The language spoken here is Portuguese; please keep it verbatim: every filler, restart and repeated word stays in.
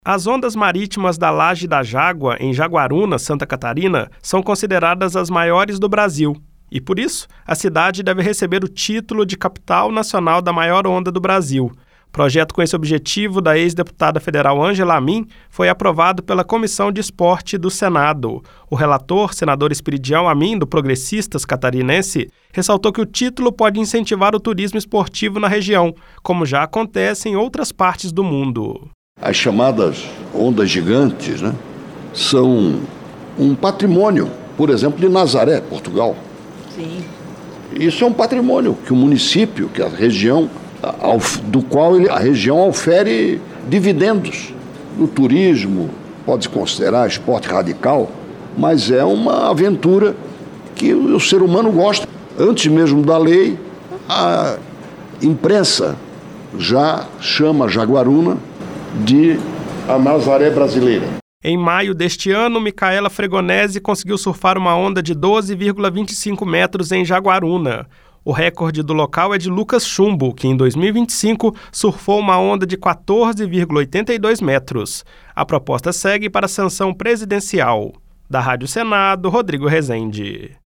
As ondas marítimas da Laje da Jágua, em Jaguaruna, Santa Catarina, são consideradas as maiores do Brasil. E, por isso, a cidade deve receber o título de capital nacional da maior onda do Brasil. Projeto com esse objetivo da ex-deputada federal Ângela Amin foi aprovado pela Comissão de Esporte do Senado. O relator, senador Espiridião Amin, do Progressistas catarinense, ressaltou que o título pode incentivar o turismo esportivo na região, como já acontece em outras partes do mundo. As chamadas ondas gigantes, né, são um patrimônio, por exemplo, de Nazaré, Portugal. Sim. Isso é um patrimônio que o município, que a região, do qual a região ofere dividendos. No turismo, pode-se considerar esporte radical, mas é uma aventura que o ser humano gosta. Antes mesmo da lei, a imprensa já chama Jaguaruna de a Nazaré brasileira. Em maio deste ano, Micaela Fregonese conseguiu surfar uma onda de doze vírgula vinte e cinco metros em Jaguaruna. O recorde do local é de Lucas Chumbo, que em dois mil e vinte e cinco surfou uma onda de quatorze vírgula oitenta e dois metros. A proposta segue para a sanção presidencial. Da Rádio Senado, Rodrigo Rezende.